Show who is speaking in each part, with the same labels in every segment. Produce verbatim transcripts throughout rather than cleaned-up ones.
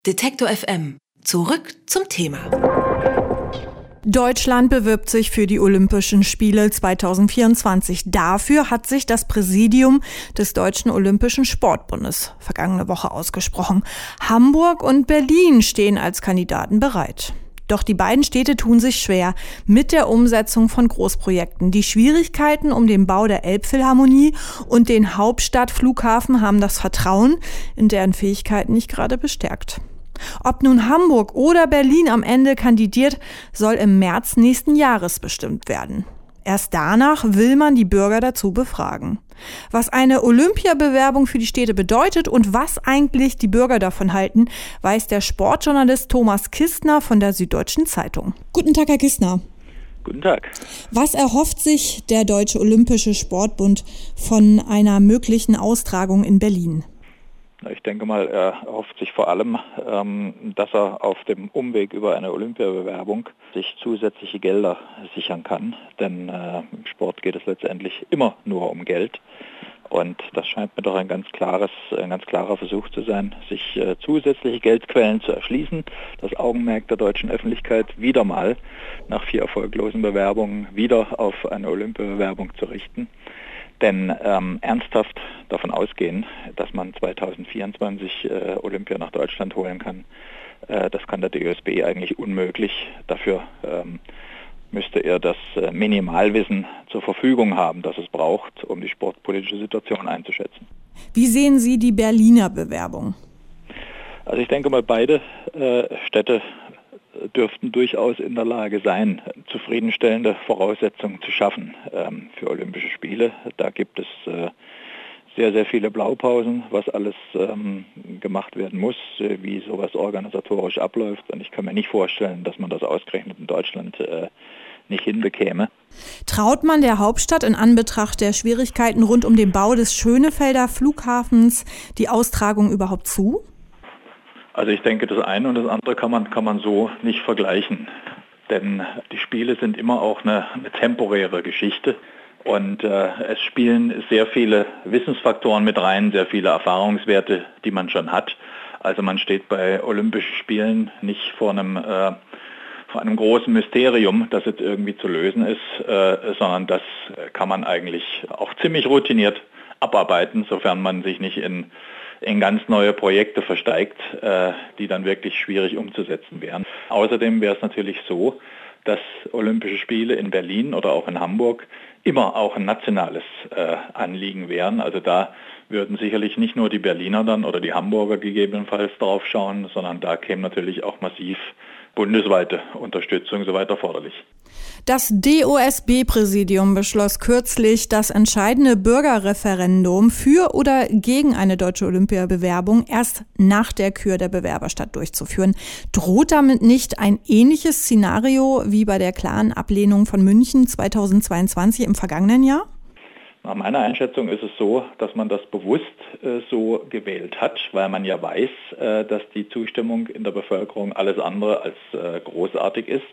Speaker 1: Detektor F M. Zurück zum Thema.
Speaker 2: Deutschland bewirbt sich für die Olympischen Spiele zwanzig vierundzwanzig. Dafür hat sich das Präsidium des Deutschen Olympischen Sportbundes vergangene Woche ausgesprochen. Hamburg und Berlin stehen als Kandidaten bereit. Doch die beiden Städte tun sich schwer mit der Umsetzung von Großprojekten. Die Schwierigkeiten um den Bau der Elbphilharmonie und den Hauptstadtflughafen haben das Vertrauen in deren Fähigkeiten nicht gerade bestärkt. Ob nun Hamburg oder Berlin am Ende kandidiert, soll im März nächsten Jahres bestimmt werden. Erst danach will man die Bürger dazu befragen. Was eine Olympiabewerbung für die Städte bedeutet und was eigentlich die Bürger davon halten, weiß der Sportjournalist Thomas Kistner von der Süddeutschen Zeitung. Guten Tag, Herr Kistner.
Speaker 3: Guten Tag.
Speaker 2: Was erhofft sich der Deutsche Olympische Sportbund von einer möglichen Austragung in Berlin?
Speaker 3: Ich denke mal, er erhofft sich vor allem, dass er auf dem Umweg über eine Olympiabewerbung sich zusätzliche Gelder sichern kann. Denn im Sport geht es letztendlich immer nur um Geld. Und das scheint mir doch ein ganz klares, ein ganz klarer Versuch zu sein, sich zusätzliche Geldquellen zu erschließen, das Augenmerk der deutschen Öffentlichkeit wieder mal nach vier erfolglosen Bewerbungen wieder auf eine Olympiabewerbung zu richten. Denn ähm, ernsthaft davon ausgehen, dass man zwanzig vierundzwanzig äh, Olympia nach Deutschland holen kann, äh, das kann der D O S B eigentlich unmöglich. Dafür ähm, müsste er das äh, Minimalwissen zur Verfügung haben, das es braucht, um die sportpolitische Situation einzuschätzen.
Speaker 2: Wie sehen Sie die Berliner Bewerbung?
Speaker 3: Also ich denke mal, beide äh, Städte dürften durchaus in der Lage sein, zufriedenstellende Voraussetzungen zu schaffen ähm, für Olympische Spiele. Da gibt es äh, sehr, sehr viele Blaupausen, was alles ähm, gemacht werden muss, äh, wie sowas organisatorisch abläuft. Und ich kann mir nicht vorstellen, dass man das ausgerechnet in Deutschland äh, nicht hinbekäme.
Speaker 2: Traut man der Hauptstadt in Anbetracht der Schwierigkeiten rund um den Bau des Schönefelder Flughafens die Austragung überhaupt zu?
Speaker 3: Also ich denke, das eine und das andere kann man, kann man so nicht vergleichen. Denn die Spiele sind immer auch eine, eine temporäre Geschichte. Und äh, es spielen sehr viele Wissensfaktoren mit rein, sehr viele Erfahrungswerte, die man schon hat. Also man steht bei Olympischen Spielen nicht vor einem, äh, vor einem großen Mysterium, das jetzt irgendwie zu lösen ist, äh, sondern das kann man eigentlich auch ziemlich routiniert abarbeiten, sofern man sich nicht in in ganz neue Projekte versteigt, äh, die dann wirklich schwierig umzusetzen wären. Außerdem wäre es natürlich so, dass Olympische Spiele in Berlin oder auch in Hamburg immer auch ein nationales äh, Anliegen wären. Also da würden sicherlich nicht nur die Berliner dann oder die Hamburger gegebenenfalls drauf schauen, sondern da käme natürlich auch massiv bundesweite Unterstützung soweit erforderlich.
Speaker 2: Das D O S B-Präsidium beschloss kürzlich, das entscheidende Bürgerreferendum für oder gegen eine deutsche Olympiabewerbung erst nach der Kür der Bewerberstadt durchzuführen. Droht damit nicht ein ähnliches Szenario wie bei der klaren Ablehnung von München zweitausendzweiundzwanzig im vergangenen Jahr?
Speaker 3: Nach meiner Einschätzung ist es so, dass man das bewusst äh, so gewählt hat, weil man ja weiß, äh, dass die Zustimmung in der Bevölkerung alles andere als äh, großartig ist.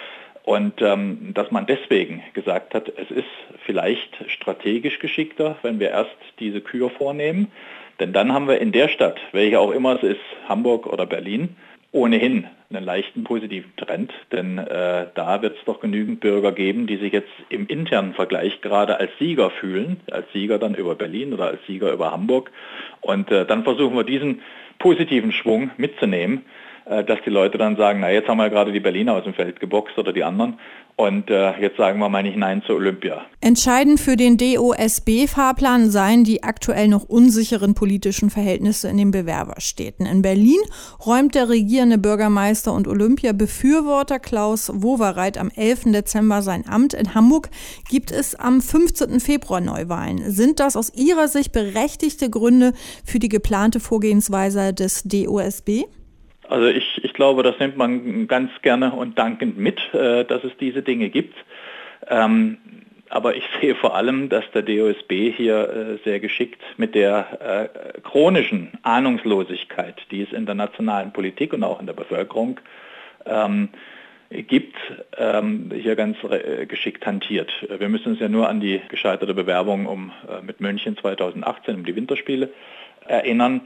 Speaker 3: Und ähm, dass man deswegen gesagt hat, es ist vielleicht strategisch geschickter, wenn wir erst diese Kür vornehmen. Denn dann haben wir in der Stadt, welche auch immer es ist, Hamburg oder Berlin, ohnehin einen leichten positiven Trend. Denn äh, da wird es doch genügend Bürger geben, die sich jetzt im internen Vergleich gerade als Sieger fühlen, als Sieger dann über Berlin oder als Sieger über Hamburg. Und äh, dann versuchen wir diesen positiven Schwung mitzunehmen, dass die Leute dann sagen, na jetzt haben wir gerade die Berliner aus dem Feld geboxt oder die anderen und äh, jetzt sagen wir mal nicht Nein zur Olympia.
Speaker 2: Entscheidend für den D O S B-Fahrplan seien die aktuell noch unsicheren politischen Verhältnisse in den Bewerberstädten. In Berlin räumt der regierende Bürgermeister und Olympia-Befürworter Klaus Wowereit am elften Dezember sein Amt. In Hamburg gibt es am fünfzehnten Februar Neuwahlen. Sind das aus Ihrer Sicht berechtigte Gründe für die geplante Vorgehensweise des D O S B?
Speaker 3: Also ich, ich glaube, das nimmt man ganz gerne und dankend mit, äh, dass es diese Dinge gibt. Ähm, aber ich sehe vor allem, dass der D O S B hier äh, sehr geschickt mit der äh, chronischen Ahnungslosigkeit, die es in der nationalen Politik und auch in der Bevölkerung ähm, gibt, ähm, hier ganz äh, geschickt hantiert. Wir müssen uns ja nur an die gescheiterte Bewerbung um, äh, mit München zweitausendachtzehn um die Winterspiele erinnern.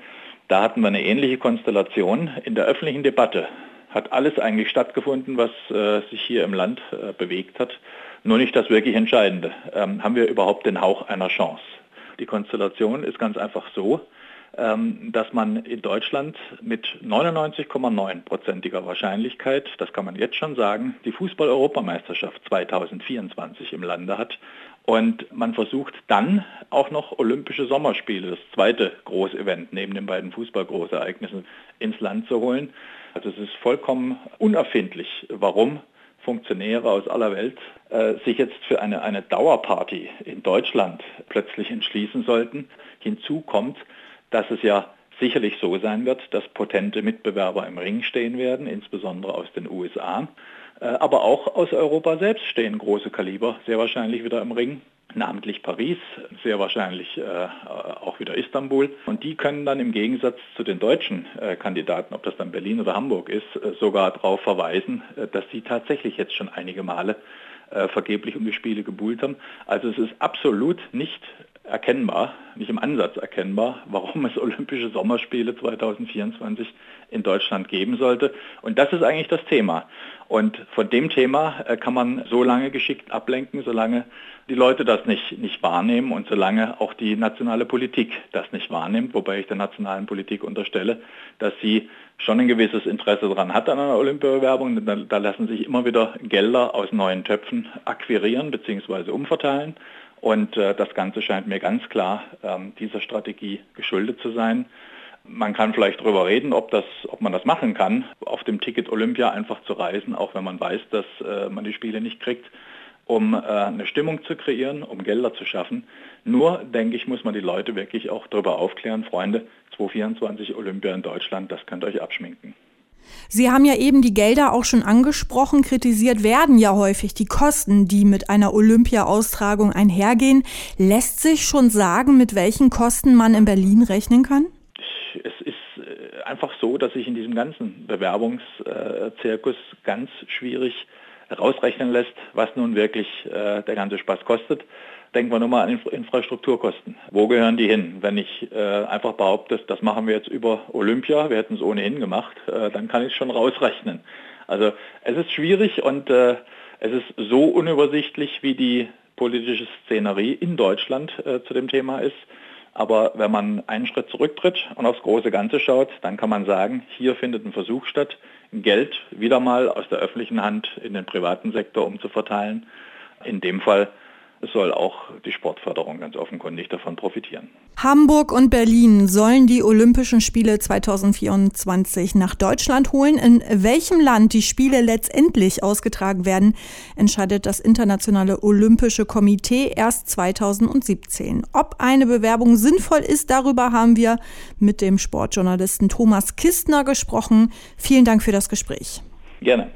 Speaker 3: Da hatten wir eine ähnliche Konstellation. In der öffentlichen Debatte hat alles eigentlich stattgefunden, was äh, sich hier im Land äh, bewegt hat. Nur nicht das wirklich Entscheidende. Ähm, haben wir überhaupt den Hauch einer Chance? Die Konstellation ist ganz einfach so, ähm, dass man in Deutschland mit neunundneunzig Komma neun prozentiger Wahrscheinlichkeit, das kann man jetzt schon sagen, die Fußball-Europameisterschaft zweitausendvierundzwanzig im Lande hat. Und man versucht dann auch noch Olympische Sommerspiele, das zweite Großevent neben den beiden Fußball-Großereignissen, ins Land zu holen. Also es ist vollkommen unerfindlich, warum Funktionäre aus aller Welt äh, sich jetzt für eine, eine Dauerparty in Deutschland plötzlich entschließen sollten. Hinzu kommt, dass es ja sicherlich so sein wird, dass potente Mitbewerber im Ring stehen werden, insbesondere aus den U S A. Äh, aber auch aus Europa selbst stehen große Kaliber sehr wahrscheinlich wieder im Ring. Namentlich Paris, sehr wahrscheinlich äh, auch wieder Istanbul. Und die können dann im Gegensatz zu den deutschen äh, Kandidaten, ob das dann Berlin oder Hamburg ist, äh, sogar darauf verweisen, äh, dass sie tatsächlich jetzt schon einige Male äh, vergeblich um die Spiele gebuhlt haben. Also es ist absolut nicht erkennbar, nicht im Ansatz erkennbar, warum es Olympische Sommerspiele zweitausendvierundzwanzig in Deutschland geben sollte. Und das ist eigentlich das Thema. Und von dem Thema äh, kann man so lange geschickt ablenken, solange die Leute das nicht, nicht wahrnehmen und solange auch die nationale Politik das nicht wahrnimmt, wobei ich der nationalen Politik unterstelle, dass sie schon ein gewisses Interesse daran hat an einer Olympiabewerbung. Da, da lassen sich immer wieder Gelder aus neuen Töpfen akquirieren bzw. umverteilen. Und äh, das Ganze scheint mir ganz klar ähm, dieser Strategie geschuldet zu sein. Man kann vielleicht darüber reden, ob, das, ob man das machen kann, auf dem Ticket Olympia einfach zu reisen, auch wenn man weiß, dass äh, man die Spiele nicht kriegt, um äh, eine Stimmung zu kreieren, um Gelder zu schaffen. Nur, denke ich, muss man die Leute wirklich auch darüber aufklären, Freunde, zweitausendvierundzwanzig Olympia in Deutschland, das könnt ihr euch abschminken.
Speaker 2: Sie haben ja eben die Gelder auch schon angesprochen. Kritisiert werden ja häufig die Kosten, die mit einer Olympia-Austragung einhergehen. Lässt sich schon sagen, mit welchen Kosten man in Berlin rechnen kann?
Speaker 3: Es ist einfach so, dass sich in diesem ganzen Bewerbungszirkus ganz schwierig rausrechnen lässt, was nun wirklich äh, der ganze Spaß kostet. Denken wir nur mal an Infra- Infrastrukturkosten. Wo gehören die hin? Wenn ich äh, einfach behaupte, das machen wir jetzt über Olympia, wir hätten es ohnehin gemacht, äh, dann kann ich es schon rausrechnen. Also es ist schwierig und äh, es ist so unübersichtlich, wie die politische Szenerie in Deutschland äh, zu dem Thema ist. Aber wenn man einen Schritt zurücktritt und aufs große Ganze schaut, dann kann man sagen, hier findet ein Versuch statt, Geld wieder mal aus der öffentlichen Hand in den privaten Sektor umzuverteilen. In dem Fall soll auch die Sportförderung ganz offenkundig davon profitieren.
Speaker 2: Hamburg und Berlin sollen die Olympischen Spiele zweitausendvierundzwanzig nach Deutschland holen. In welchem Land die Spiele letztendlich ausgetragen werden, entscheidet das Internationale Olympische Komitee erst zweitausendsiebzehn. Ob eine Bewerbung sinnvoll ist, darüber haben wir mit dem Sportjournalisten Thomas Kistner gesprochen. Vielen Dank für das Gespräch.
Speaker 3: Gerne.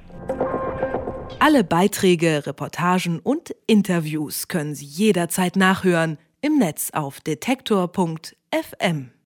Speaker 1: Alle Beiträge, Reportagen und Interviews können Sie jederzeit nachhören im Netz auf detektor punkt f m.